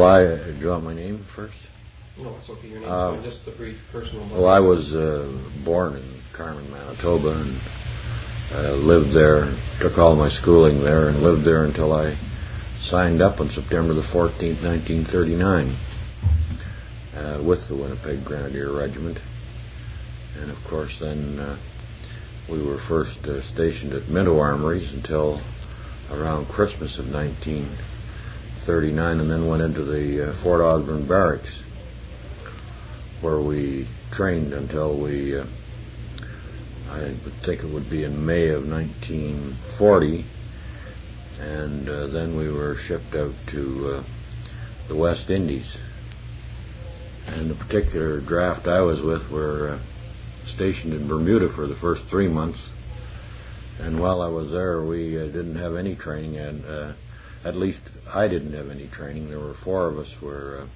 do you want my name first? No, it's okay. Your name's fine. Just the brief personal. Well, I was born in Carman, Manitoba, and lived there, took all my schooling there, and lived there until I signed up on September the 14th, 1939, with the Winnipeg Grenadier Regiment. And of course, then we were first stationed at Minto Armories until around Christmas of 1939, and then went into the Fort Osborne Barracks, where we trained until we, I would think it would be in May of 1940, and then we were shipped out to the West Indies. And the particular draft I was with were stationed in Bermuda for the first 3 months, and while I was there we didn't have any training, and at least I didn't have any training. There were 4 of us were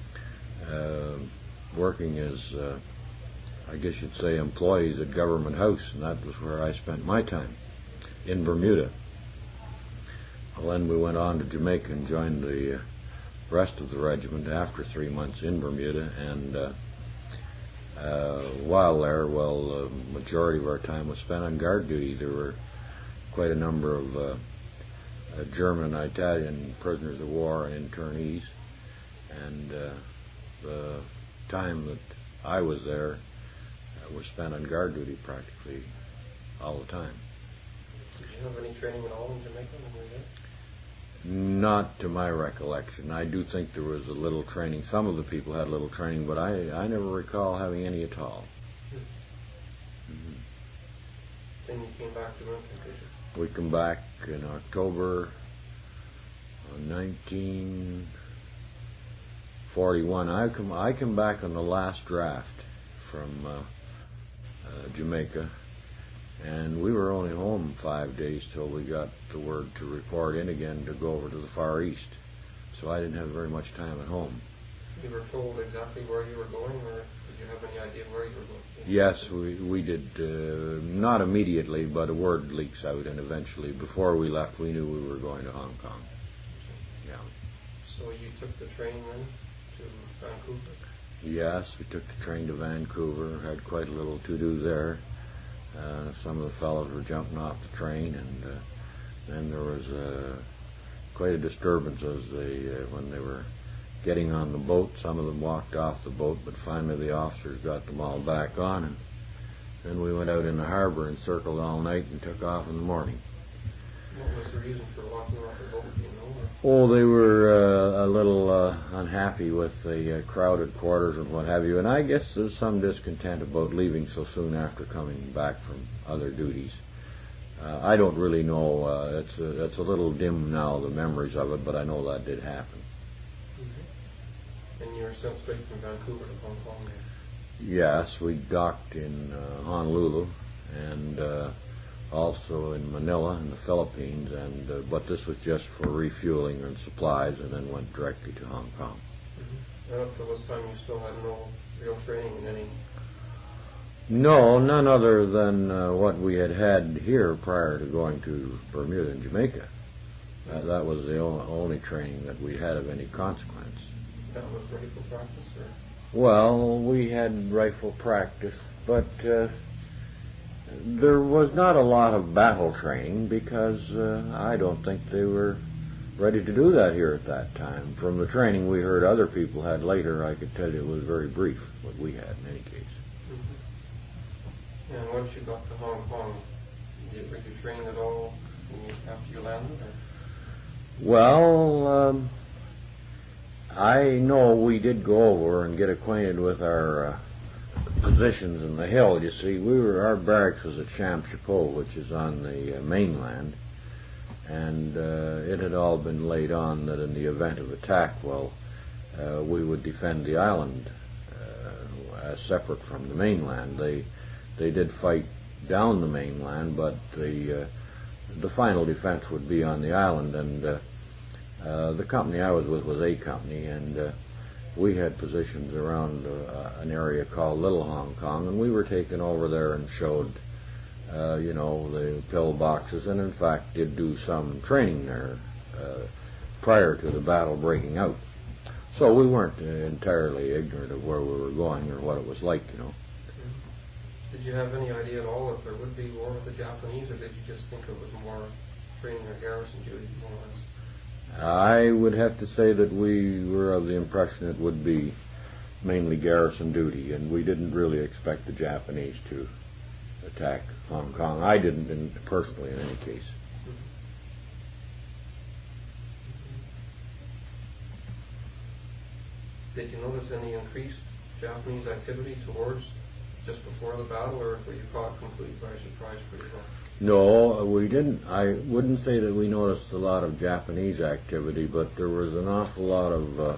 working as, I guess you'd say, employees at Government House, and that was where I spent my time, in Bermuda. Well, then we went on to Jamaica and joined the rest of the regiment after 3 months in Bermuda, and while there, the majority of our time was spent on guard duty. There were quite a number of German and Italian prisoners of war and internees, and the time that I was there was spent on guard duty practically all the time. Did you have any training at all in Jamaica when you were there? Not to my recollection. I do think there was a little training. Some of the people had a little training, but I never recall having any at all. Mm-hmm. Then you came back to Winnipeg, did you? We come back in October 1941. I come back on the last draft from Jamaica, and we were only home 5 days till we got the word to report in again to go over to the Far East. So I didn't have very much time at home. You were told exactly where you were going, or did you have any idea where you were going? Yes, we did. Not immediately, but a word leaks out, and eventually, before we left, we knew we were going to Hong Kong. Yeah. So you took the train then to Vancouver? Yes, we took the train to Vancouver. Had quite a little to do there. Some of the fellows were jumping off the train, and then there was quite a disturbance when they were getting on the boat. Some of them walked off the boat, but finally the officers got them all back on, and then we went out in the harbor and circled all night and took off in the morning. What was the reason for walking off the boat, do you know? Oh, they were a little unhappy with the crowded quarters and what have you, and I guess there's some discontent about leaving so soon after coming back from other duties. I don't really know. It's a little dim now, the memories of it, but I know that did happen. Mm-hmm. And you were sent straight from Vancouver to Hong Kong then? Yes, we docked in Honolulu, and also in Manila in the Philippines, and but this was just for refueling and supplies, and then went directly to Hong Kong. Mm-hmm. And up to this time you still had no real training in any? No, none other than what we had here prior to going to Bermuda and Jamaica. That was the only training that we had of any consequence. That was rifle practice, or? Well, we had rifle practice, but there was not a lot of battle training because I don't think they were ready to do that here at that time. From the training we heard other people had later, I could tell you it was very brief, what we had in any case. Mm-hmm. And once you got to Hong Kong, were you trained at all after you landed? Or? Well, I know we did go over and get acquainted with our positions in the hill. You see, our barracks was at Champ-Chapeau, which is on the mainland, and it had all been laid on that in the event of attack, we would defend the island as separate from the mainland. They did fight down the mainland, but the final defense would be on the island, and the company I was with was A Company, and we had positions around an area called Little Hong Kong, and we were taken over there and showed, the pillboxes, and in fact did do some training there prior to the battle breaking out. So we weren't entirely ignorant of where we were going or what it was like, you know. Did you have any idea at all if there would be war with the Japanese, or did you just think it was more training or garrison duty, more or less? I would have to say that we were of the impression it would be mainly garrison duty, and we didn't really expect the Japanese to attack Hong Kong. I didn't, personally, in any case. Did you notice any increased Japanese activity towards just before the battle, or were you caught completely by surprise pretty well? No, we didn't. I wouldn't say that we noticed a lot of Japanese activity, but there was an awful lot of,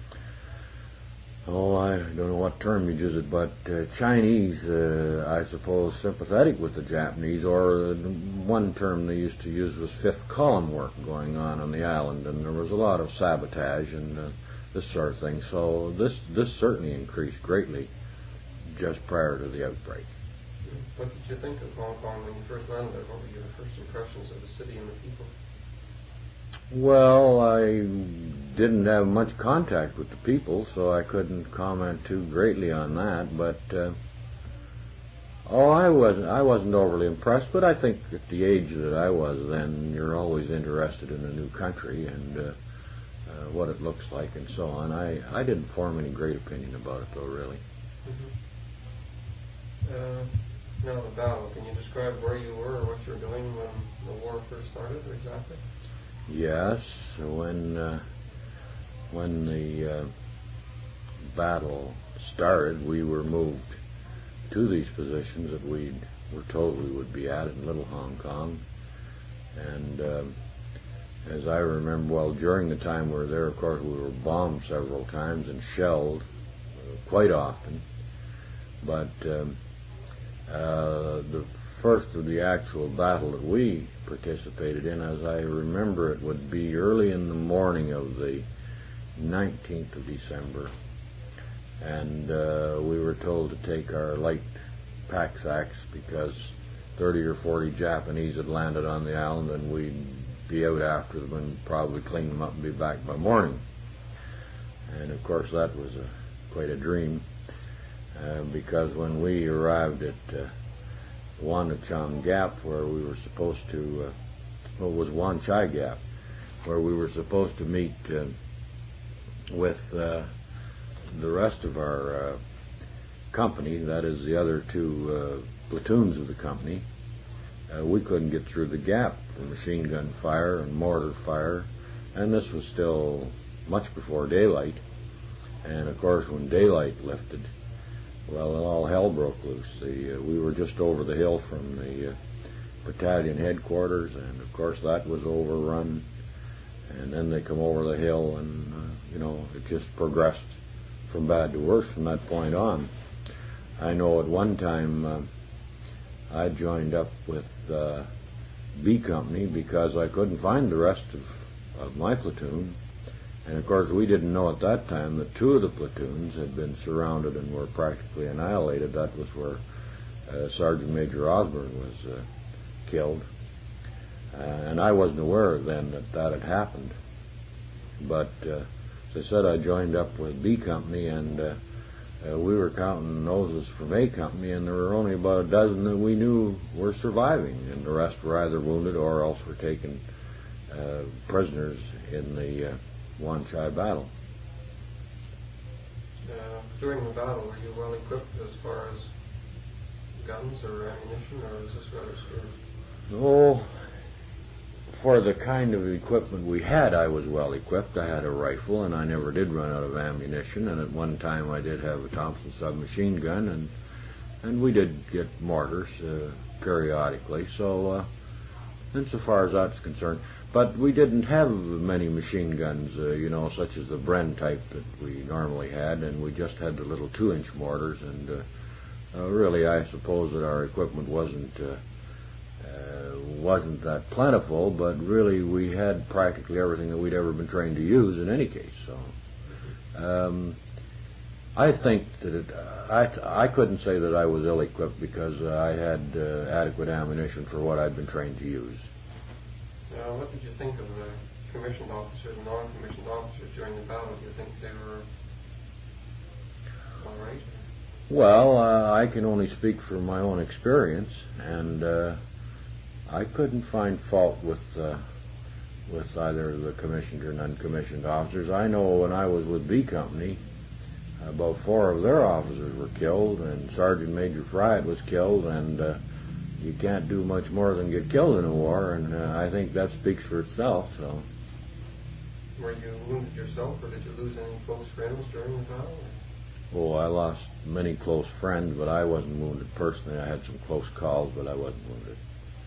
I don't know what term you'd use it, but Chinese, I suppose, sympathetic with the Japanese, or one term they used to use was fifth column work going on the island, and there was a lot of sabotage and this sort of thing. So this certainly increased greatly just prior to the outbreak. What did you think of Hong Kong when you first landed there? What were your first impressions of the city and the people? Well, I didn't have much contact with the people, so I couldn't comment too greatly on that. But I wasn't overly impressed. But I think at the age that I was then, you're always interested in a new country and what it looks like and so on. I didn't form any great opinion about it, though, really. Now the battle. Can you describe where you were or what you were doing when the war first started, exactly? Yes, when the battle started, we were moved to these positions that we were told we would be at in Little Hong Kong. And as I remember, well, during the time we were there, of course, we were bombed several times and shelled quite often. But the first of the actual battle that we participated in, as I remember, it would be early in the morning of the 19th of December, and we were told to take our light pack sacks because 30 or 40 Japanese had landed on the island, and we'd be out after them and probably clean them up and be back by morning. And of course that was quite a dream, because when we arrived at Wan Chai Gap, where we were supposed to, it was Wan Chai Gap, where we were supposed to meet with the rest of our company, that is the other two platoons of the company. We couldn't get through the gap for machine gun fire and mortar fire, and this was still much before daylight. And of course, when daylight lifted, well, all hell broke loose. We were just over the hill from the battalion headquarters, and of course that was overrun. And then they come over the hill, and it just progressed from bad to worse from that point on. I know at one time I joined up with B Company because I couldn't find the rest of my platoon. And of course we didn't know at that time that two of the platoons had been surrounded and were practically annihilated. That was where Sergeant Major Osborne was killed. And I wasn't aware then that had happened. But as I said, I joined up with B Company, and we were counting noses from A Company, and there were only about a dozen that we knew were surviving, and the rest were either wounded or else were taken prisoners in the Wan Chai battle. During the battle, were you well equipped as far as guns or ammunition, or is this rather scarce? No. For the kind of equipment we had, I was well equipped. I had a rifle, and I never did run out of ammunition. And at one time, I did have a Thompson submachine gun, and we did get mortars periodically. So, insofar as that's concerned, but we didn't have many machine guns, such as the Bren type that we normally had, and we just had the little 2-inch mortars. And really, I suppose that our equipment wasn't that plentiful, but really we had practically everything that we'd ever been trained to use in any case. So I think that I couldn't say that I was ill-equipped because I had adequate ammunition for what I'd been trained to use. What did you think of the commissioned officers and non-commissioned officers during the battle? Do you think they were all right? Well, I can only speak from my own experience, and I couldn't find fault with either the commissioned or non-commissioned officers. I know when I was with B Company, about 4 of their officers were killed, and Sergeant Major Fryatt was killed, and you can't do much more than get killed in a war, and I think that speaks for itself. So, were you wounded yourself, or did you lose any close friends during the battle? oh, I lost many close friends, but I wasn't wounded personally. I had some close calls, but I wasn't wounded.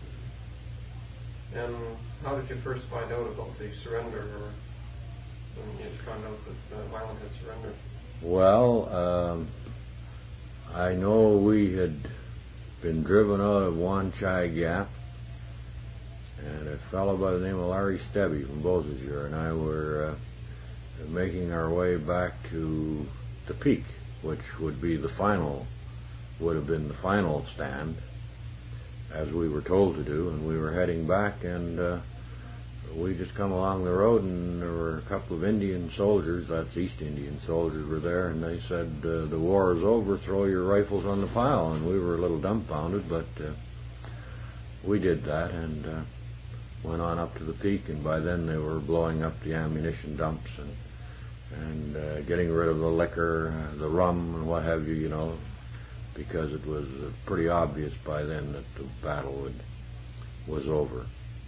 And how did you first find out about the surrender, or when you found out that Highland had surrendered? Well, I know we had been driven out of Wan Chai Gap, and a fellow by the name of Larry Stebby from Beausejour and I were making our way back to the Peak, which would have been the final stand, as we were told to do, and we were heading back, and we just come along the road, and there were a couple of Indian soldiers, that's East Indian soldiers, were there, and they said, the war is over, throw your rifles on the pile, and we were a little dumbfounded, but we did that, and went on up to the Peak, and by then they were blowing up the ammunition dumps, and getting rid of the liquor, the rum, and what have you, you know, because it was pretty obvious by then that the battle was over.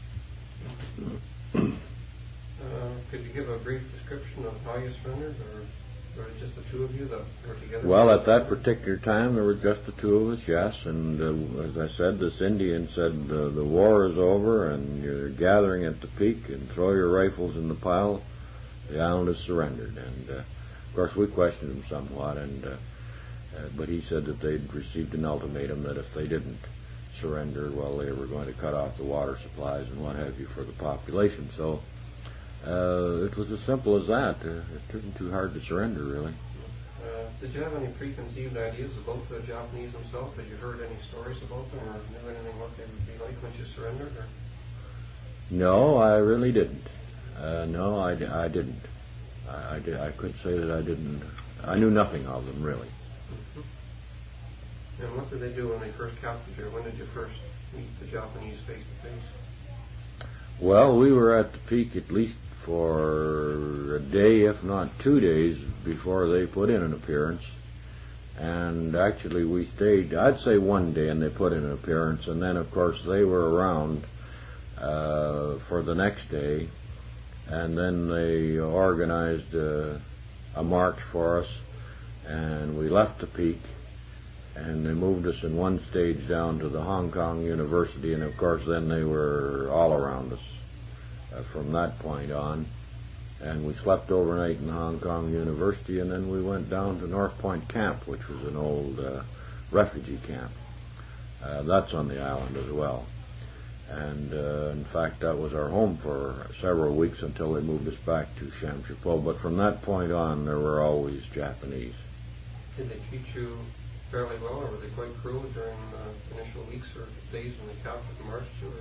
Could you give a brief description of how you surrendered, or just the two of you that were together? Well, at that particular time, there were just the two of us, yes, and as I said, this Indian said, the war is over, and you're gathering at the Peak, and throw your rifles in the pile, the island is surrendered. And, of course, we questioned him somewhat, but he said that they'd received an ultimatum that if they didn't surrender, well, they were going to cut off the water supplies and what have you for the population. So it was as simple as that. It wasn't too hard to surrender, really. Did you have any preconceived ideas about the Japanese themselves? Had you heard any stories about them, or knew anything what they would be like once you surrendered? Or? No, I really didn't. No, I didn't. I could say that I didn't. I knew nothing of them, really. Mm-hmm. And what did they do when they first captured you? When did you first meet the Japanese face to face? Well, we were at the Peak at least for a day, if not 2 days, before they put in an appearance. And actually we stayed, I'd say 1 day, and they put in an appearance. And then, of course, they were around for the next day. And then they organized a march for us. And we left the Peak. And they moved us in one stage down to the Hong Kong University, and of course then they were all around us from that point on. And we slept overnight in the Hong Kong University, and then we went down to North Point Camp, which was an old refugee camp. That's on the island as well. And in fact, that was our home for several weeks until they moved us back to Sham Shui Po. But from that point on, there were always Japanese. Did they treat you fairly well, or were they quite cruel during the initial weeks or days when they captured and marched you?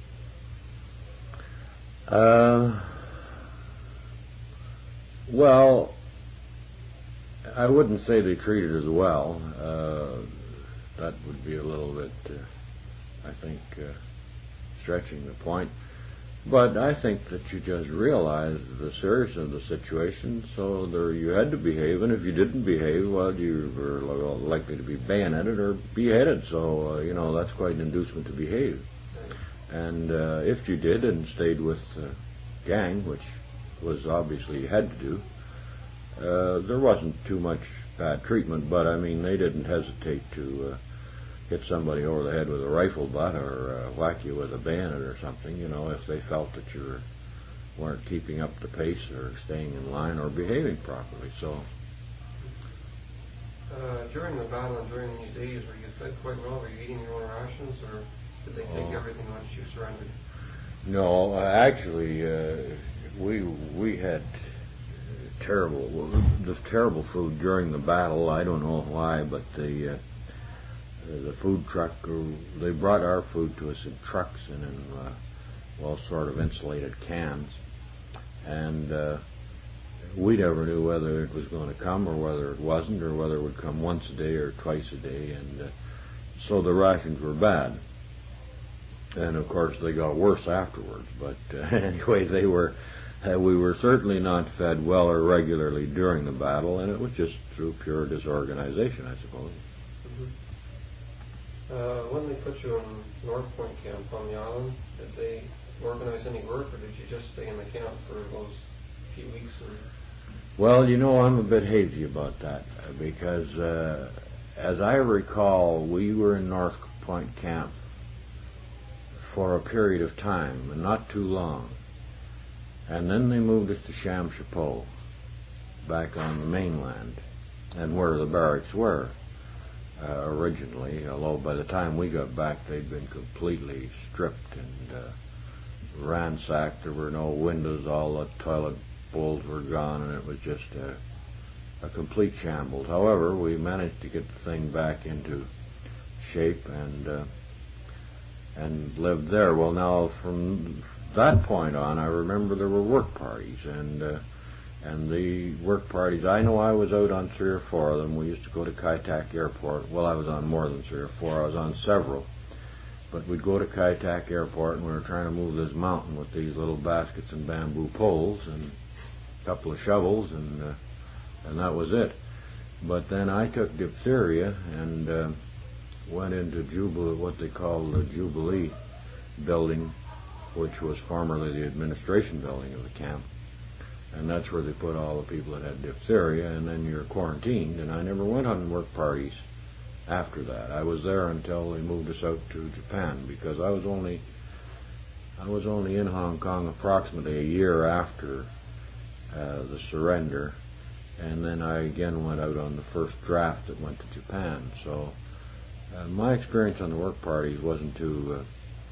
Well, I wouldn't say they treated us well. That would be a little bit, I think, stretching the point. But I think that you just realized the seriousness of the situation, so you had to behave, and if you didn't behave, well, you were likely to be bayoneted or beheaded, so, that's quite an inducement to behave. And if you did and stayed with the gang, which was obviously you had to do, there wasn't too much bad treatment, but, they didn't hesitate to hit somebody over the head with a rifle butt or whack you with a bayonet or something, if they felt that you weren't keeping up the pace or staying in line or behaving properly. So, during the battle and during these days, were you fed quite well? Were you eating your own rations, or did they take everything once you surrendered? No, actually, we had terrible food during the battle. I don't know why, but the food truck, they brought our food to us in trucks and in sort of insulated cans, and we never knew whether it was going to come or whether it wasn't, or whether it would come once a day or twice a day, and so the rations were bad. And of course they got worse afterwards, but anyway, we were certainly not fed well or regularly during the battle, and it was just through pure disorganization, I suppose. Mm-hmm. When they put you in North Point camp on the island, did they organize any work, or did you just stay in the camp for those few weeks? Well, I'm a bit hazy about that, because as I recall, we were in North Point camp for a period of time, and not too long. And then they moved us to Chamchapeau, back on the mainland, and where the barracks were originally, although by the time we got back they'd been completely stripped and ransacked. There were no windows, all the toilet bowls were gone, and it was just a complete shambles. However, we managed to get the thing back into shape and lived there. Well, now from that point on, I remember there were work parties, and the work parties, I know I was out on 3 or 4 of them. We used to go to Kai Tak Airport. Well, I was on more than 3 or 4. I was on several. But we'd go to Kai Tak Airport, and we were trying to move this mountain with these little baskets and bamboo poles and a couple of shovels, and that was it. But then I took diphtheria and went into what they call the Jubilee building, which was formerly the administration building of the camp. And that's where they put all the people that had diphtheria, and then you're quarantined. And I never went on work parties after that. I was there until they moved us out to Japan, because I was only in Hong Kong approximately a year after the surrender, and then I again went out on the first draft that went to Japan. So my experience on the work parties wasn't too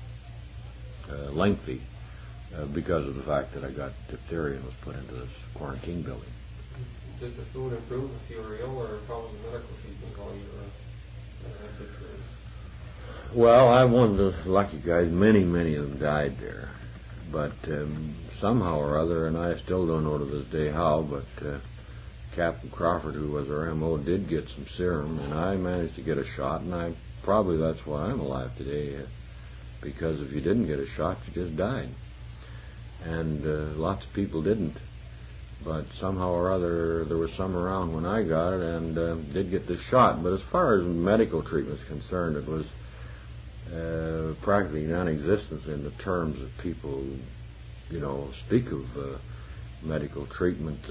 lengthy, because of the fact that I got diphtheria and was put into this quarantine building. Did the food improve if you were ill, or how was the medical treatment while you were diphtheria? Well, I'm one of the lucky guys. Many of them died there. But somehow or other, and I still don't know to this day how, but Captain Crawford, who was our M.O., did get some serum, and I managed to get a shot, and probably that's why I'm alive today, because if you didn't get a shot, you just died. And lots of people didn't. But somehow or other, there was some around when I got it, and did get the shot. But as far as medical treatment is concerned, it was practically non-existent in the terms of people, speak of medical treatment.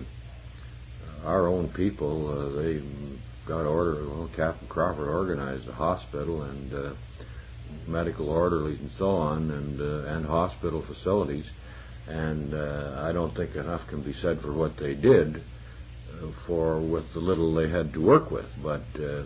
Our own people, they got ordered. Well, Captain Crawford organized a hospital and medical orderlies and so on, and hospital facilities. And I don't think enough can be said for what they did with the little they had to work with. But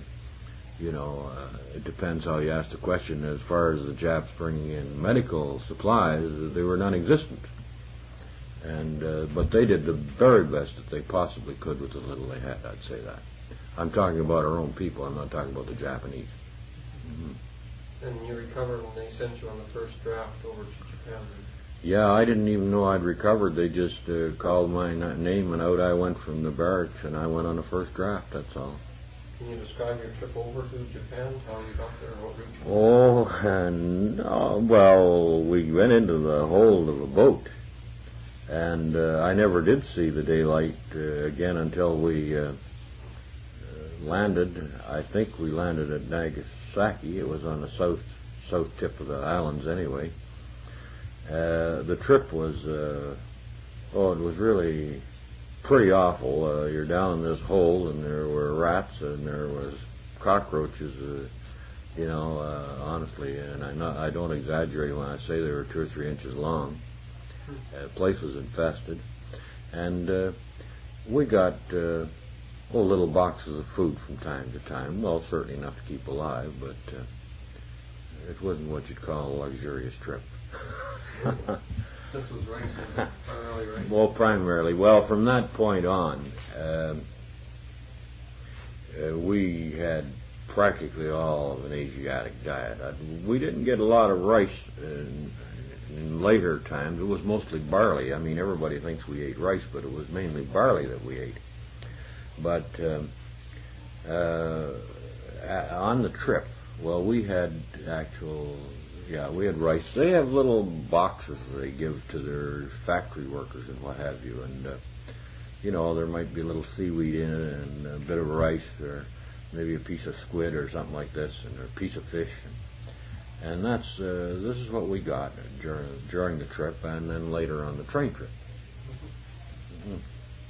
it depends how you ask the question. As far as the Japs bringing in medical supplies, they were non-existent. And but they did the very best that they possibly could with the little they had. I'd say that. I'm talking about our own people. I'm not talking about the Japanese. Mm-hmm. And you recovered when they sent you on the first draft over to Japan? Yeah, I didn't even know I'd recovered. They just called my name, and out I went from the barracks, and I went on the first draft, that's all. Can you describe your trip over to Japan, how you got there, what route you well, we went into the hold of a boat, and I never did see the daylight again until we landed. I think we landed at Nagasaki. It was on the south tip of the islands anyway. The trip was, it was really pretty awful. You're down in this hole, and there were rats, and there was cockroaches, honestly, and I don't exaggerate when I say they were 2 or 3 inches long. The place was infested, and we got little boxes of food from time to time. Well, certainly enough to keep alive, but it wasn't what you'd call a luxurious trip. This was racing, primarily racing. Well, primarily. Well, from that point on, we had practically all of an Asiatic diet. We didn't get a lot of rice in later times, it was mostly barley. I mean, everybody thinks we ate rice, but it was mainly barley that we ate. But on the trip, well, we had we had rice. They have little boxes they give to their factory workers and what have you, and there might be a little seaweed in it and a bit of rice, or maybe a piece of squid or something like this, and a piece of fish. And that's this is what we got during the trip, and then later on the train trip. Mm-hmm.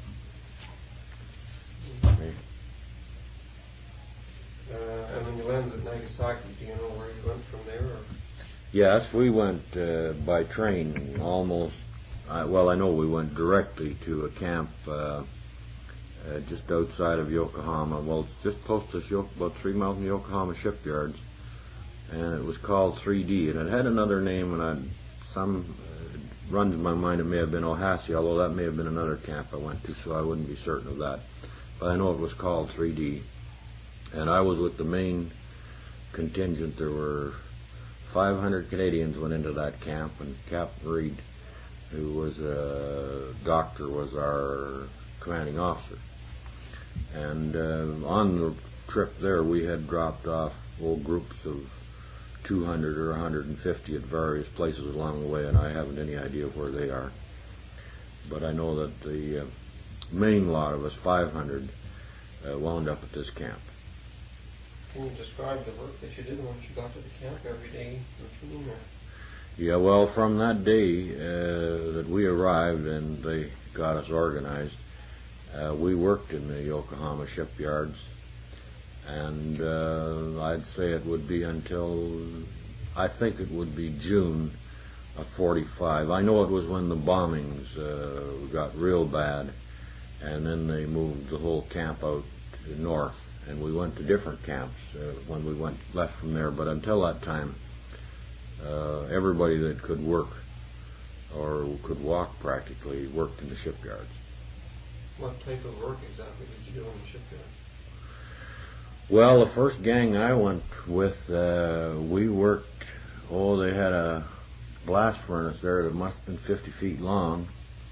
And when you landed at Nagasaki, do you know where you went from there? Or? Yes, we went by train almost. I know we went directly to a camp just outside of Yokohama. Well, it's just posted about 3 miles from the Yokohama shipyards, and it was called 3D. And it had another name, and runs in my mind it may have been Ohasi, although that may have been another camp I went to, so I wouldn't be certain of that. But I know it was called 3D. And I was with the main contingent. There were 500 Canadians went into that camp, and Captain Reed, who was a doctor, was our commanding officer. And on the trip there, we had dropped off whole groups of 200 or 150 at various places along the way, and I haven't any idea where they are. But I know that the main lot of us, 500, wound up at this camp. Can you describe the work that you did once you got to the camp, everyday routine? Yeah, well, from that day that we arrived and they got us organized, we worked in the Yokohama shipyards, and I'd say it would be until, I think it would be June of 45. I know it was when the bombings got real bad, and then they moved the whole camp out north, and we went to different camps when we left from there. But until that time, everybody that could work or could walk practically worked in the shipyards. What type of work exactly did you do in the shipyard? Well, the first gang I went with, we worked, they had a blast furnace there that must have been 50 feet long,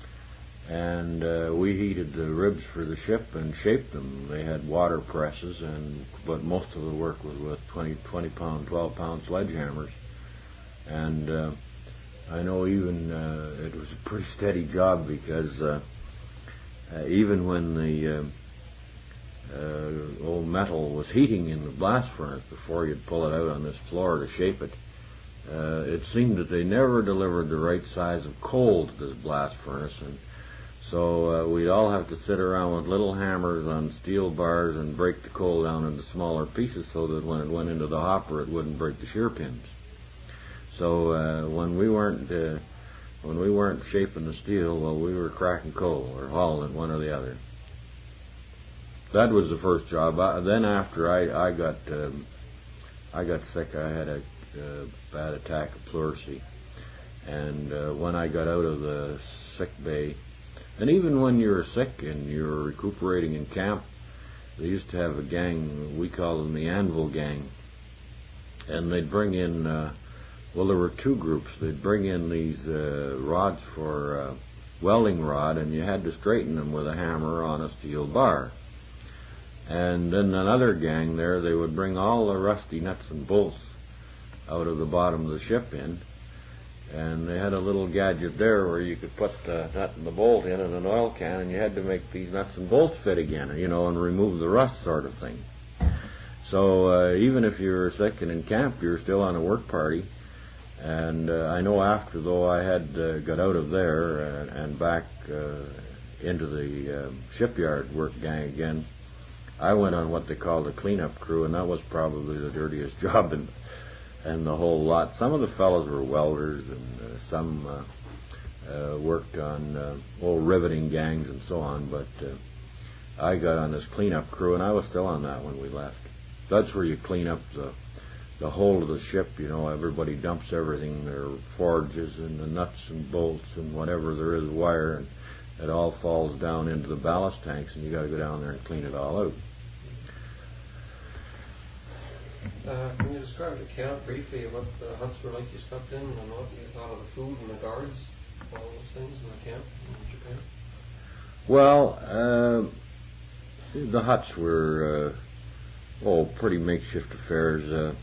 and we heated the ribs for the ship and shaped them. They had water presses, but most of the work was with 20-pound, 12-pound sledgehammers. And I know even it was a pretty steady job, because even when the old metal was heating in the blast furnace before you'd pull it out on this floor to shape it, it seemed that they never delivered the right size of coal to this blast furnace, and so we'd all have to sit around with little hammers on steel bars and break the coal down into smaller pieces so that when it went into the hopper it wouldn't break the shear pins. So when we weren't shaping the steel, well, we were cracking coal or hauling it, one or the other. That was the first job. Then after I got sick, I had a bad attack of pleurisy, and when I got out of the sick bay, and even when you were sick and you were recuperating in camp, they used to have a gang, we call them the Anvil Gang, and they'd bring in, there were two groups. They'd bring in these rods for welding rod, and you had to straighten them with a hammer on a steel bar. And then another gang there, they would bring all the rusty nuts and bolts out of the bottom of the ship in, and they had a little gadget there where you could put the nut and the bolt in an oil can, and you had to make these nuts and bolts fit again, and remove the rust, sort of thing. So even if you were sick and in camp, you were still on a work party. And I know after, though, I had got out of there and back into the shipyard work gang again, I went on what they called a cleanup crew, and that was probably the dirtiest job in the whole lot. Some of the fellows were welders, and some worked on riveting gangs and so on, but I got on this cleanup crew, and I was still on that when we left. That's where you clean up the whole of the ship. Everybody dumps everything, their forges and the nuts and bolts and whatever there is, wire, and it all falls down into the ballast tanks, and you got to go down there and clean it all out. Can you describe the camp briefly, what the huts were like you slept in, and what you thought of the food and the guards, all those things in the camp in Japan? Well, the huts were, pretty makeshift affairs.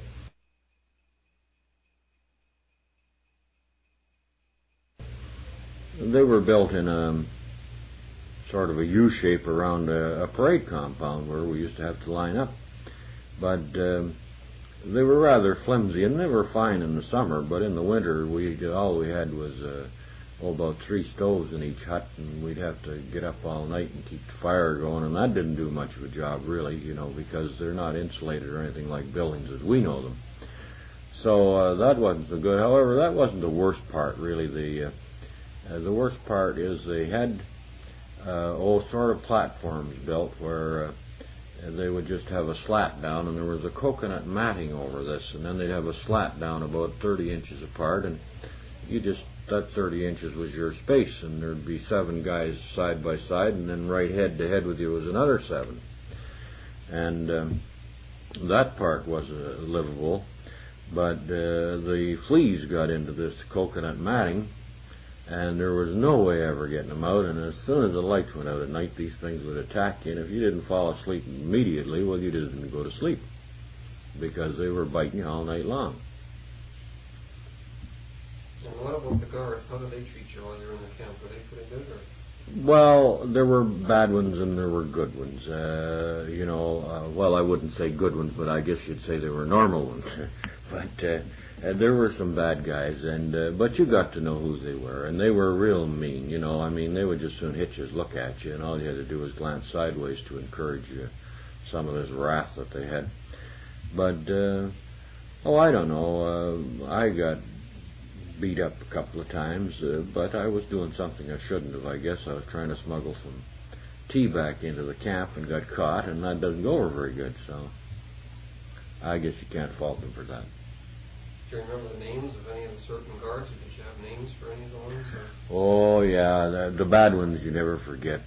They were built in a sort of a U shape around a parade compound where we used to have to line up. But they were rather flimsy, and they were fine in the summer, but in the winter all we had was about 3 stoves in each hut, and we'd have to get up all night and keep the fire going, and that didn't do much of a job really, because they're not insulated or anything like buildings as we know them. So that wasn't so good. However, that wasn't the worst part really. The worst part is they had sort of platforms built where they would just have a slat down, and there was a coconut matting over this, and then they'd have a slat down about 30 inches apart, and that 30 inches was your space, and there'd be 7 guys side by side, and then right head to head with you was another 7. And that part was livable, but the fleas got into this coconut matting, and there was no way ever getting them out, and as soon as the lights went out at night, these things would attack you, and if you didn't fall asleep immediately, well, you didn't go to sleep, because they were biting you all night long. And what about the guards? How did they treat you while you were in the camp? Were they pretty good, or? Well, there were bad ones and there were good ones. Well, I wouldn't say good ones, but I guess you'd say they were normal ones. But there were some bad guys, but you got to know who they were, and they were real mean. They would just soon hit you, look at you, and all you had to do was glance sideways to encourage you, some of this wrath that they had. But I don't know. I got beat up a couple of times, but I was doing something I shouldn't have. I guess I was trying to smuggle some tea back into the camp and got caught, and that doesn't go over very good, so I guess you can't fault them for that. Do you remember the names of any of the certain guards, or did you have names for any of the ones? Or? Oh, yeah, the bad ones you never forget,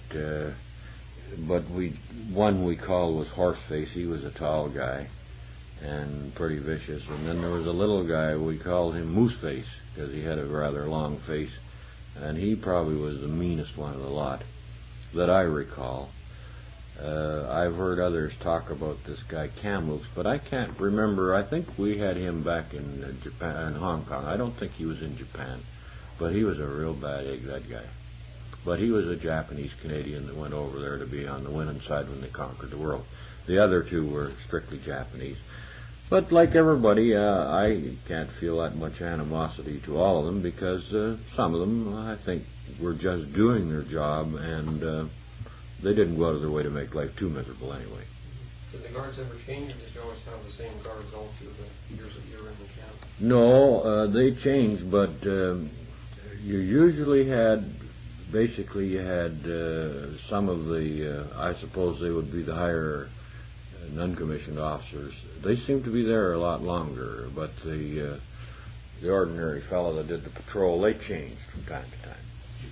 but one we called was Horseface. He was a tall guy and pretty vicious, and then there was a little guy, we called him Mooseface, because he had a rather long face, and he probably was the meanest one of the lot that I recall. I've heard others talk about this guy Kamloops, but I can't remember. I think we had him back in Japan, in Hong Kong. I don't think he was in Japan, but he was a real bad egg, that guy. But he was a Japanese Canadian that went over there to be on the winning side when they conquered the world. The other 2 were strictly Japanese. But like everybody, I can't feel that much animosity to all of them, because some of them, I think, were just doing their job, and they didn't go out of their way to make life too miserable anyway. Did the guards ever change, or did you always have the same guards all through the years that you were in the camp? No, they changed, but you usually had, basically you had some of the, I suppose they would be the higher non-commissioned officers. They seemed to be there a lot longer, but the ordinary fellow that did the patrol, they changed from time to time.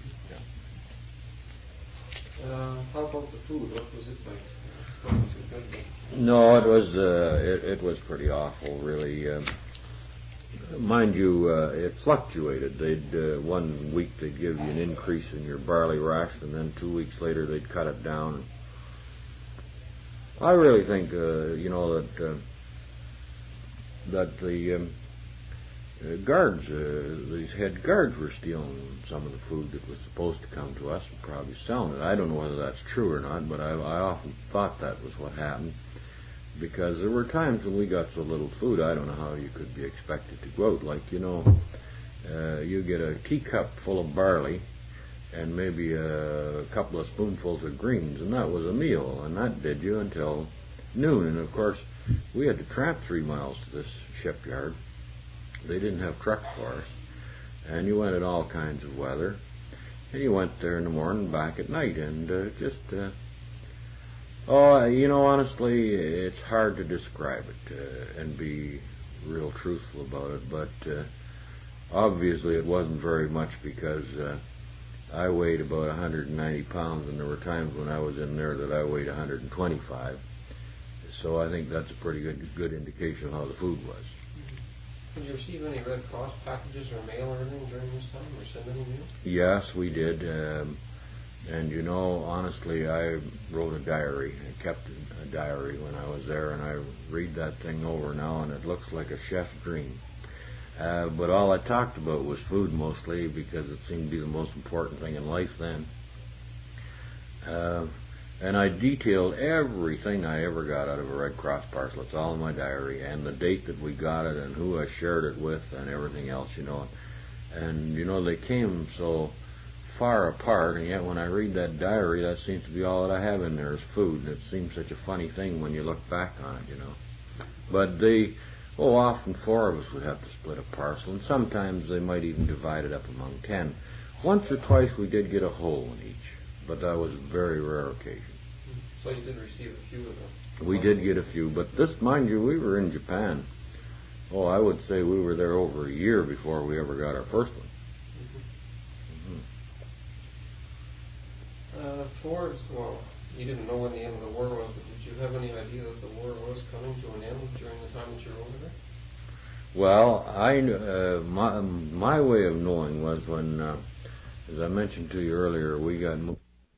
How about the food? What was it like? Was it good? No, it was pretty awful, really. Mind you, it fluctuated. They'd 1 week they'd give you an increase in your barley ration, and then 2 weeks later they'd cut it down. I really think, that the guards, these head guards, were stealing some of the food that was supposed to come to us and probably selling it. I don't know whether that's true or not, but I often thought that was what happened, because there were times when we got so little food, I don't know how you could be expected to go out. Like, you get a teacup full of barley and maybe a couple of spoonfuls of greens, and that was a meal, and that did you until noon. And of course, we had to tramp 3 miles to this shipyard. They didn't have trucks for us, and you went in all kinds of weather, and you went there in the morning, back at night, and honestly, it's hard to describe it and be real truthful about it, but obviously it wasn't very much, because I weighed about 190 pounds, and there were times when I was in there that I weighed 125. So I think that's a pretty good indication of how the food was. Did you receive any Red Cross packages or mail or anything during this time, or send any mail? Yes, we did. And you know, honestly, I wrote a diary. I kept a diary when I was there, and I read that thing over now, and it looks like a chef's dream. But all I talked about was food mostly, because it seemed to be the most important thing in life then. And I detailed everything I ever got out of a Red Cross parcel. It's all in my diary, and the date that we got it, and who I shared it with, and everything else, you know. And, you know, they came so far apart, and yet when I read that diary, that seems to be all that I have in there is food, and it seems such a funny thing when you look back on it, you know. But often 4 of us would have to split a parcel, and sometimes they might even divide it up among 10. Once or twice we did get a whole in each, but that was a very rare occasion. So you did receive a few of them? We did get a few, but this, mind you, we were in Japan. Oh, I would say we were there over a year before we ever got our first one. Towards, well, you didn't know when the end of the war was, but did you have any idea that the war was coming to an end during the time that you were over there? Well, my way of knowing was when, as I mentioned to you earlier, we got moved.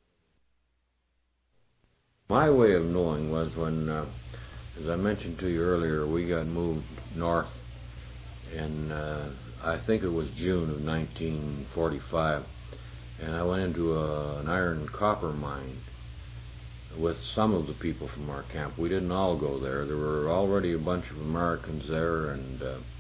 My way of knowing was when, as I mentioned to you earlier, we got moved north in, I think it was June of 1945. And I went into an iron and copper mine with some of the people from our camp. We didn't all go there. There were already a bunch of Americans there, and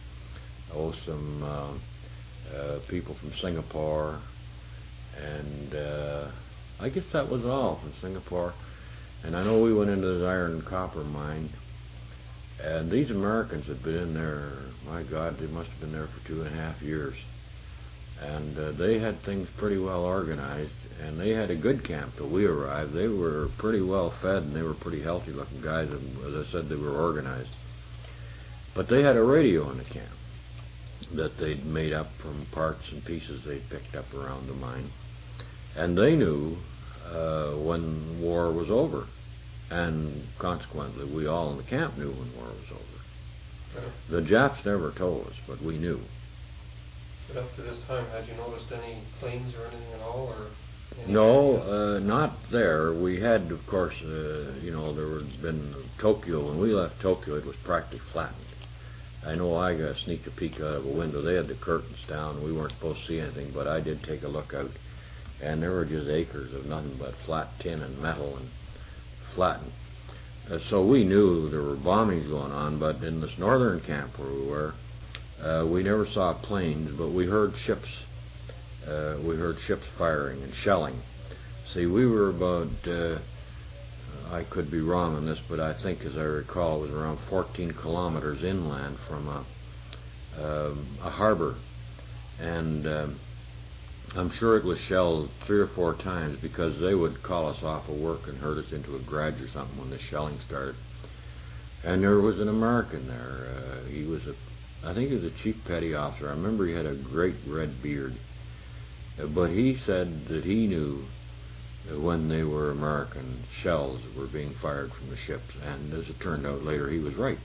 some people from Singapore, and I guess that was all from Singapore. And I know we went into this iron and copper mine, and these Americans had been in there, my God, they must have been there for 2.5 years. And they had things pretty well organized, and they had a good camp till we arrived. They were pretty well fed, and they were pretty healthy looking guys, and as I said, they were organized. But they had a radio in the camp that they'd made up from parts and pieces they'd picked up around the mine. And they knew when war was over, and consequently we all in the camp knew when war was over. The Japs never told us, but we knew. But up to this time, had you noticed any planes or anything at all, or? No, not there. We had, of course, you know, there has been Tokyo. When we left Tokyo, it was practically flattened. I know I got sneaked a peek out of a window. They had the curtains down. We weren't supposed to see anything, but I did take a look out, and there were just acres of nothing but flat tin and metal and flattened. So we knew there were bombings going on, but in this northern camp where we were, we never saw planes, but we heard ships. We heard ships firing and shelling. See, we were about, I could be wrong on this, but I think, as I recall, it was around 14 kilometers inland from a harbor. And I'm sure it was shelled 3 or 4 times, because they would call us off of work and herd us into a garage or something when the shelling started. And there was an American there. He was I think he was a chief petty officer. I remember he had a great red beard. But he said that he knew when they were American shells that were being fired from the ships. And as it turned out later, he was right.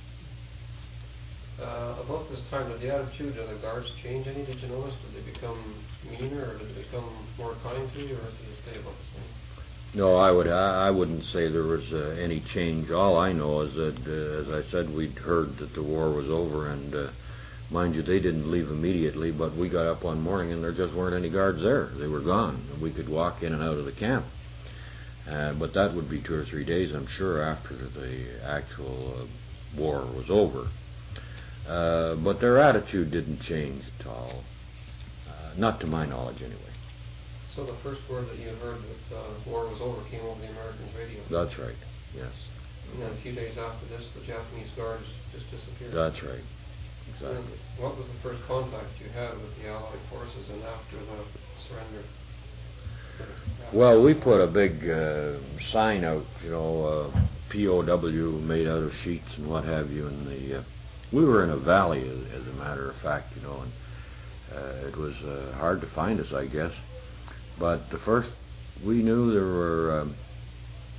About this time, did the attitude of the guards change any? Did you notice? Did they become meaner, or did they become more kind to you, or did they stay about the same? No, I wouldn't say there was any change. All I know is that, as I said, we'd heard that the war was over, and mind you, they didn't leave immediately, but we got up one morning and there just weren't any guards there. They were gone, and we could walk in and out of the camp. But that would be 2 or 3 days, I'm sure, after the actual war was over. But their attitude didn't change at all, not to my knowledge anyway. So the first word that you heard that war was over came over the Americans' radio? That's right, yes. And then a few days after this, the Japanese guards just disappeared? That's right, exactly. And what was the first contact you had with the Allied forces and after the surrender? Well, we put a big sign out, you know, POW made out of sheets and what have you, and we were in a valley, as a matter of fact, you know, and it was hard to find us, I guess. But the first, we knew there were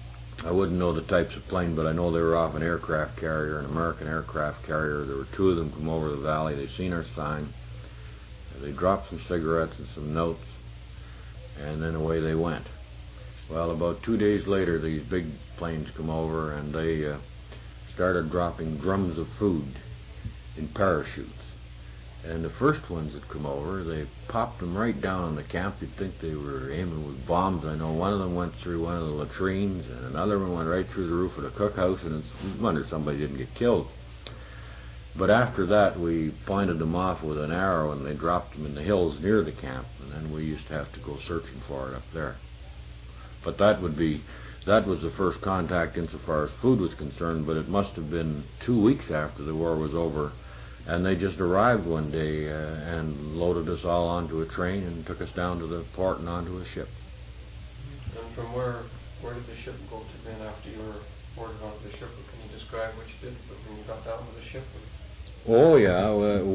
I wouldn't know the types of plane, but I know they were off an aircraft carrier, an American aircraft carrier. There were two of them come over the valley. They seen our sign. They dropped some cigarettes and some notes, and then away they went. Well, about 2 days later, these big planes come over, and they started dropping drums of food in parachutes. And the first ones that come over, they popped them right down on the camp. You'd think they were aiming with bombs. I know one of them went through one of the latrines, and another one went right through the roof of the cookhouse, and it's a wonder somebody didn't get killed. But after that, we pointed them off with an arrow, and they dropped them in the hills near the camp, and then we used to have to go searching for it up there. But that was the first contact insofar as food was concerned, but it must have been 2 weeks after the war was over. And they just arrived one day and loaded us all onto a train and took us down to the port and onto a ship. And from where did the ship go to then after you were boarded onto the ship? Can you describe what you did when you got down to the ship? Oh, yeah.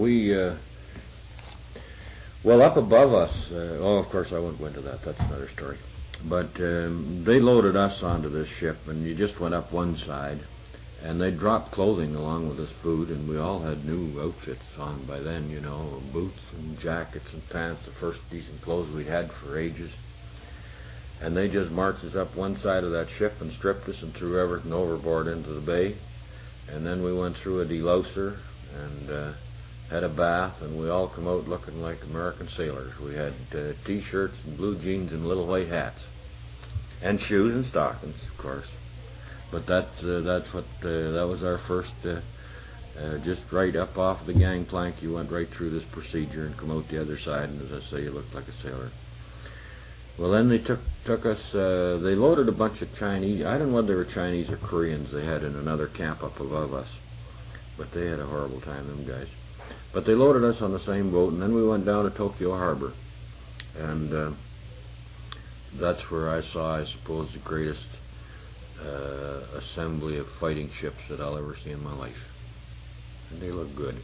Well, up above us, of course I won't go into that. That's another story. But they loaded us onto this ship, and you just went up one side. And they dropped clothing along with this food, and we all had new outfits on by then, you know, boots and jackets and pants, the first decent clothes we'd had for ages. And they just marched us up one side of that ship and stripped us and threw everything overboard into the bay. And then we went through a delouser and had a bath, and we all come out looking like American sailors. We had T-shirts and blue jeans and little white hats. And shoes and stockings, of course. But that was our first, just right up off the gangplank. You went right through this procedure and come out the other side, and as I say, you looked like a sailor. Well, then they took us. They loaded a bunch of Chinese. I don't know whether they were Chinese or Koreans. They had in another camp up above us, but they had a horrible time, them guys. But they loaded us on the same boat, and then we went down to Tokyo Harbor, and that's where I saw, I suppose, the greatest assembly of fighting ships that I'll ever see in my life. And they look good.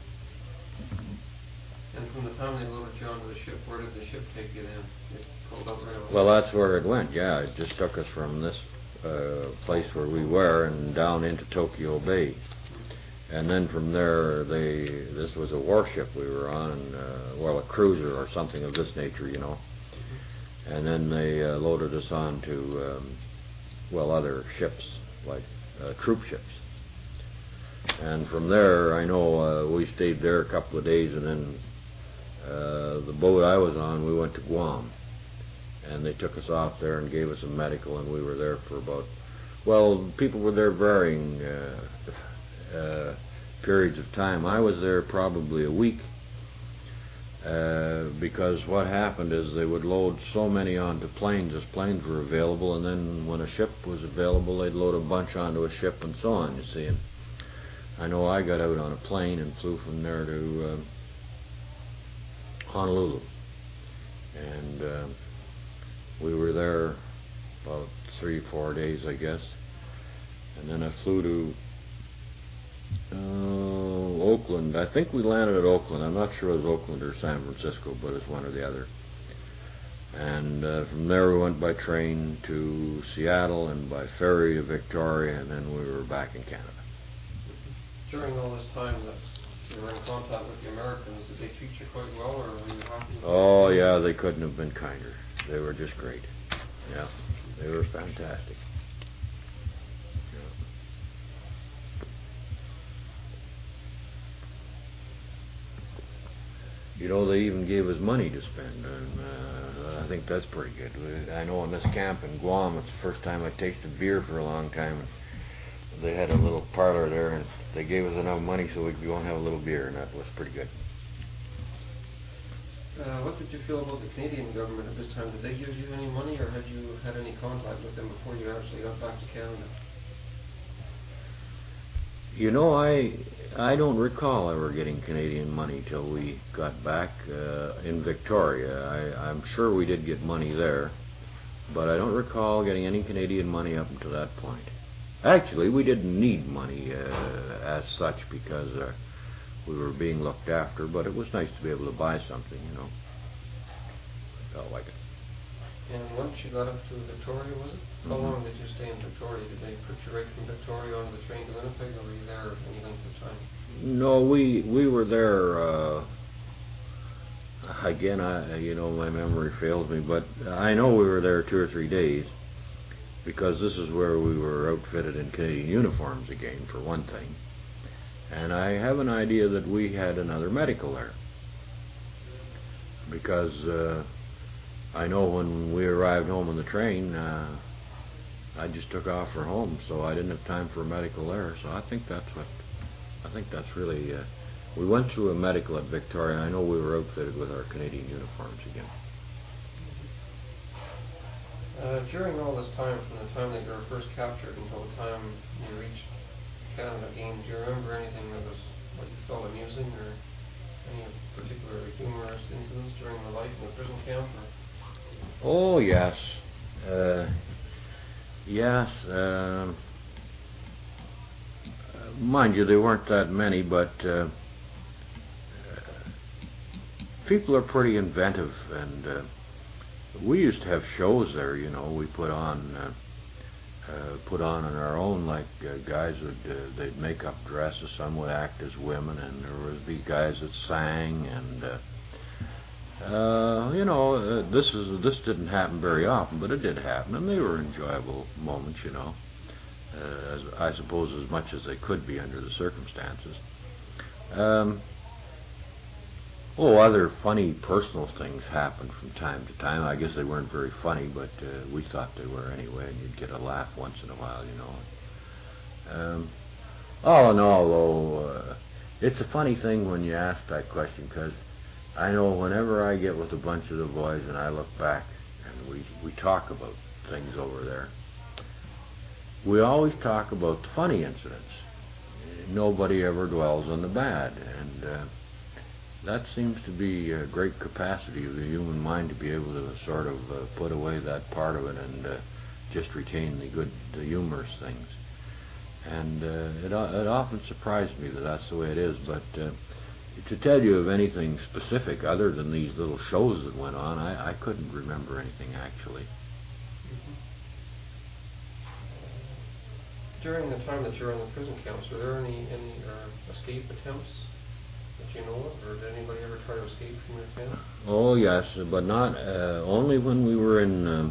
And from the time they loaded you onto the ship, where did the ship take you then? It pulled up right away? Well, that's where it went, yeah. It just took us from this place where we were and down into Tokyo Bay. And then from there, this was a warship we were on, a cruiser or something of this nature, you know. And then they loaded us on to other ships, like troop ships. And from there, I know we stayed there a couple of days, and then the boat I was on, we went to Guam. And they took us off there and gave us a medical, and we were there for about, people were there varying periods of time. I was there probably a week, because what happened is they would load so many onto planes as planes were available, and then when a ship was available, they'd load a bunch onto a ship and so on, you see. And I know I got out on a plane and flew from there to Honolulu, and we were there about 3 or 4 days, I guess, and then I flew to Oakland. I think we landed at Oakland. I'm not sure it was Oakland or San Francisco, but it's one or the other. And from there we went by train to Seattle and by ferry to Victoria, and then we were back in Canada. During all this time that you were in contact with the Americans, did they treat you quite well, or were you happy? Oh, yeah, they couldn't have been kinder. They were just great. Yeah, they were fantastic. You know, they even gave us money to spend, and I think that's pretty good. I know in this camp in Guam, it's the first time I tasted beer for a long time. And they had a little parlor there, and they gave us enough money so we could go and have a little beer, and that was pretty good. What did you feel about the Canadian government at this time? Did they give you any money, or had you had any contact with them before you actually got back to Canada? You know, I don't recall ever getting Canadian money till we got back in Victoria. I'm sure we did get money there, but I don't recall getting any Canadian money up until that point. Actually, we didn't need money as such because we were being looked after, but it was nice to be able to buy something, you know. I felt like it. And once you got up to Victoria, was it? How long did you stay in Victoria? Did they put you right from Victoria onto the train to Winnipeg, or were you there any length of time? No, we were there. Again, my memory fails me, but I know we were there 2 or 3 days, because this is where we were outfitted in Canadian uniforms again, for one thing. And I have an idea that we had another medical there, because I know when we arrived home on the train, I just took off for home, so I didn't have time for a medical there. So I think that's really. We went through a medical at Victoria. I know we were outfitted with our Canadian uniforms again. During all this time, from the time that you were first captured until the time you reached Canada again, do you remember anything that was what you felt amusing, or any particular humorous incidents during the life in the prison camp? Oh, yes. Yes. Mind you, there weren't that many, but people are pretty inventive, and we used to have shows there. We put on our own, like guys they'd make up dresses. Some would act as women, and there would be guys that sang, and this didn't happen very often, but it did happen, and they were enjoyable moments. As I suppose as much as they could be under the circumstances. Other funny personal things happened from time to time. I guess they weren't very funny, but we thought they were anyway, and you'd get a laugh once in a while, All in all, though, it's a funny thing when you ask that question, because I know whenever I get with a bunch of the boys and I look back and we talk about things over there, we always talk about the funny incidents. Nobody ever dwells on the bad, and that seems to be a great capacity of the human mind, to be able to sort of put away that part of it and just retain the humorous things. And it often surprised me that that's the way it is, but to tell you of anything specific other than these little shows that went on, I couldn't remember anything actually. During the time that you were in the prison camps, were there any escape attempts that you know of, or did anybody ever try to escape from your camp? Oh yes, but not only when we were in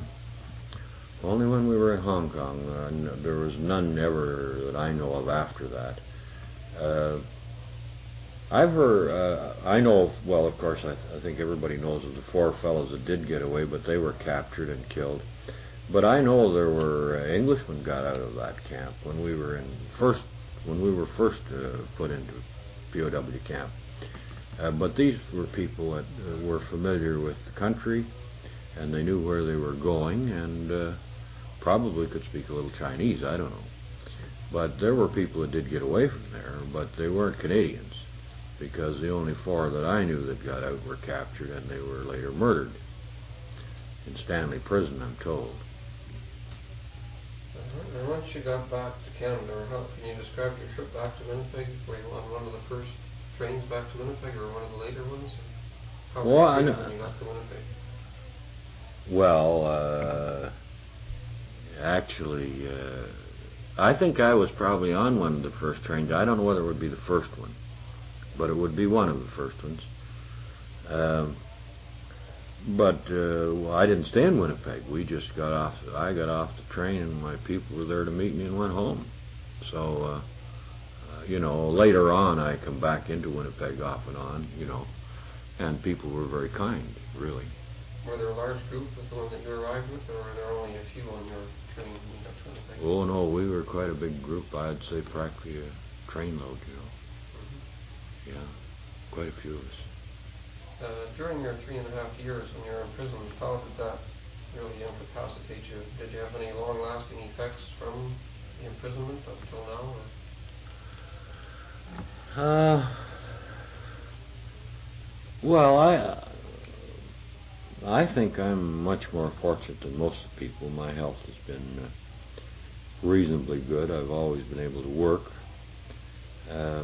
Hong Kong. There was none ever that I know of after that. I've heard, I know, well, of course, I think everybody knows of the 4 fellows that did get away, but they were captured and killed. But I know there were Englishmen got out of that camp when we were first put into POW camp. But these were people that were familiar with the country, and they knew where they were going, and probably could speak a little Chinese, I don't know. But there were people that did get away from there, but they weren't Canadians, because the only 4 that I knew that got out were captured, and they were later murdered in Stanley Prison, I'm told. And once you got back to Canada, or how can you describe your trip back to Winnipeg? Were you on one of the first trains back to Winnipeg, or one of the later ones? How were you when you got to Winnipeg? Well, actually, I think I was probably on one of the first trains. I don't know whether it would be the first one, but it would be one of the first ones. But I didn't stay in Winnipeg. We just got off. I got off the train, and my people were there to meet me and went home. So, later on, I come back into Winnipeg off and on, and people were very kind, really. Were there a large group with the one that you arrived with, or were there only a few on your train when you got to Winnipeg? Oh, no, we were quite a big group. I'd say practically a trainload, Mm-hmm. Yeah, quite a few of us. During your 3.5 years when you were in prison, how did that really incapacitate you? Did you have any long-lasting effects from the imprisonment up until now? Well, I think I'm much more fortunate than most of the people. My health has been reasonably good. I've always been able to work.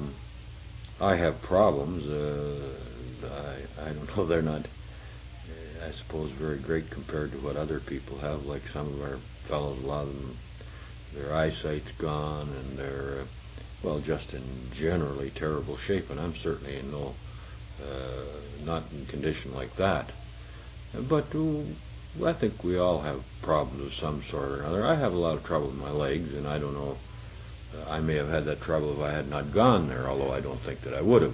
I have problems. I don't know. They're not. I suppose, very great compared to what other people have. Like some of our fellows, a lot of them, their eyesight's gone, and they're, well, just in generally terrible shape. And I'm certainly in not in condition like that. But I think we all have problems of some sort or another. I have a lot of trouble with my legs, and I don't know. I may have had that trouble if I had not gone there, although I don't think that I would have.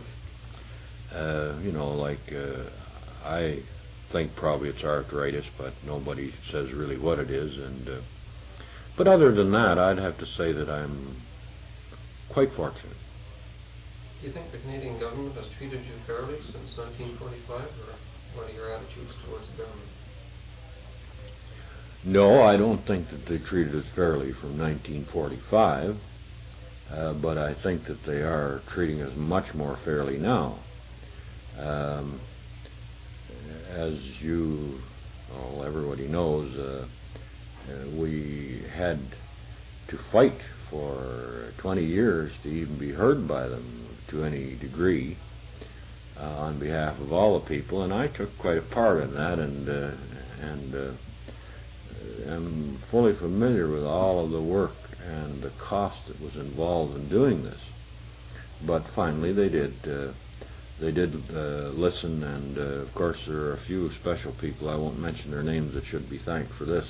I think probably it's arthritis, but nobody says really what it is. But other than that, I'd have to say that I'm quite fortunate. Do you think the Canadian government has treated you fairly since 1945, or what are your attitudes towards the government? No, I don't think that they treated us fairly from 1945, but I think that they are treating us much more fairly now. As everybody knows, we had to fight for 20 years to even be heard by them to any degree on behalf of all the people, and I took quite a part in that, and am fully familiar with all of the work and the cost that was involved in doing this. But finally they did listen, and of course there are a few special people, I won't mention their names, that should be thanked for this.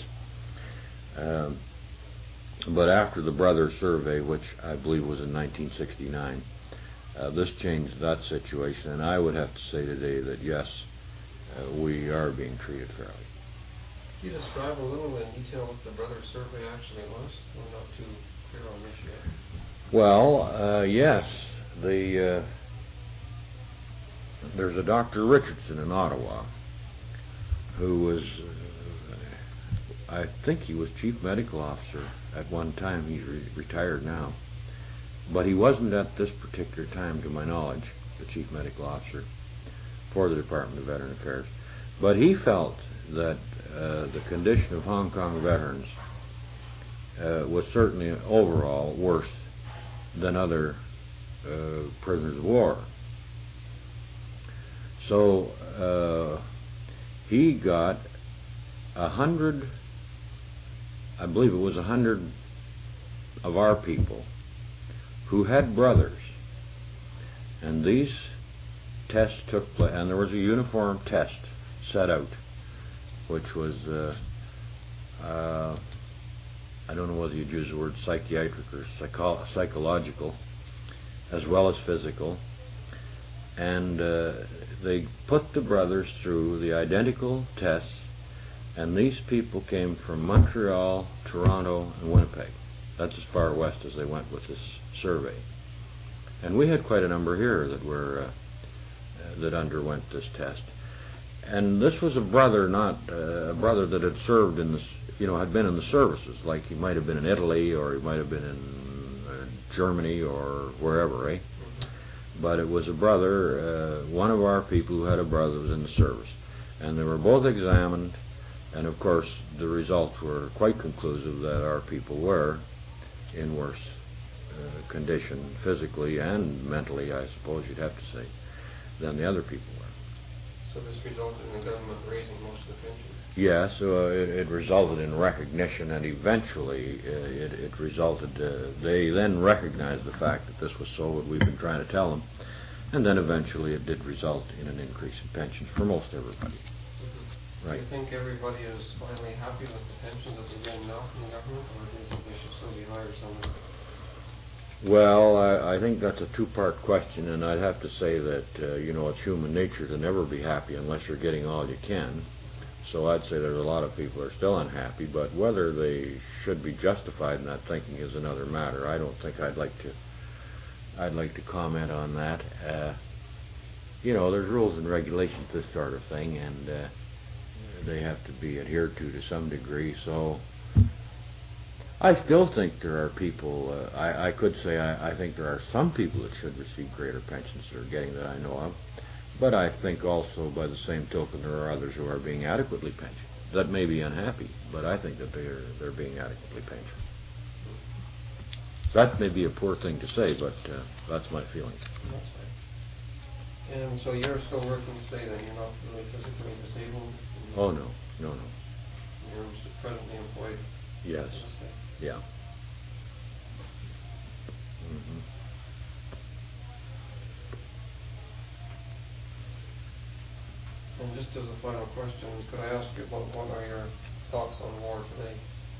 But after the Brother Survey, which I believe was in 1969, this changed that situation, and I would have to say today that yes, we are being treated fairly. Can you describe a little in detail what the Brother Survey actually was? We're not too clear on this yet. Well, yes, there's a Dr. Richardson in Ottawa who was, I think he was chief medical officer at one time. He's retired now. But he wasn't at this particular time, to my knowledge, the chief medical officer for the Department of Veteran Affairs. But he felt that the condition of Hong Kong veterans was certainly overall worse than other prisoners of war. So he got 100, I believe it was 100 of our people who had brothers, and these tests took place, and there was a uniform test set out, which was I don't know whether you'd use the word psychiatric or psychological, as well as physical, and they put the brothers through the identical tests, and these people came from Montreal, Toronto, and Winnipeg. That's as far west as they went with this survey. And we had quite a number here that underwent this test. And this was a brother, not a brother that had served in had been in the services, like he might have been in Italy, or he might have been in Germany, or wherever, eh? But it was a brother, one of our people who had a brother that was in the service. And they were both examined, and of course the results were quite conclusive that our people were in worse condition, physically and mentally, I suppose you'd have to say, than the other people were. So this resulted in the government raising most of the pensions? Yes, it resulted in recognition, and eventually it resulted, they then recognized the fact that this was so, what we've been trying to tell them, and then eventually it did result in an increase in pensions for most everybody. Mm-hmm. Right. Do you think everybody is finally happy with the pensions that they're getting now from the government, or do you think they should still be higher somewhere? Well, I think that's a two-part question, and I'd have to say that, it's human nature to never be happy unless you're getting all you can. So I'd say there's a lot of people who are still unhappy, but whether they should be justified in that thinking is another matter. I don't think I'd like to comment on that. There's rules and regulations, this sort of thing, and they have to be adhered to some degree. So I still think there are people, I could say I think there are some people that should receive greater pensions that are getting that I know of. But I think also, by the same token, there are others who are being adequately pensioned. That may be unhappy, but I think that they're being adequately pensioned. That may be a poor thing to say, but that's my feeling. That's right. And so you're still working today then? You're not really physically disabled? Oh, no. No. You're presently employed? Yes. To this day? Yeah. Mm-hmm. And just as a final question, could I ask you about what are your thoughts on war today?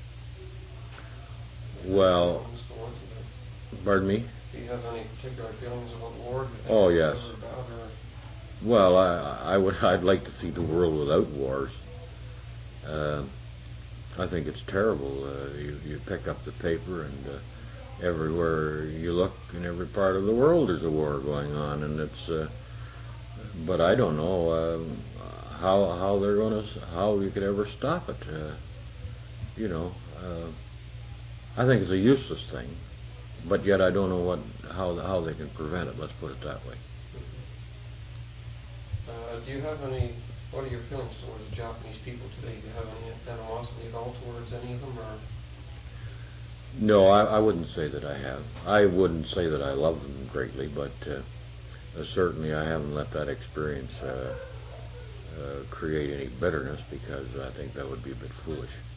Well, pardon me? Do you have any particular feelings about war? Oh, yes. Bad or Well, I'd like to see the world without wars. I think it's terrible. You pick up the paper and everywhere you look in every part of the world there's a war going on, and it's. But I don't know how you could ever stop it. I think it's a useless thing, but yet I don't know how they can prevent it. Let's put it that way. Do you have any? What are your feelings towards the Japanese people today? Do you have any animosity at all towards any of them, or? No, I wouldn't say that I have. I wouldn't say that I love them greatly, but certainly I haven't let that experience create any bitterness, because I think that would be a bit foolish.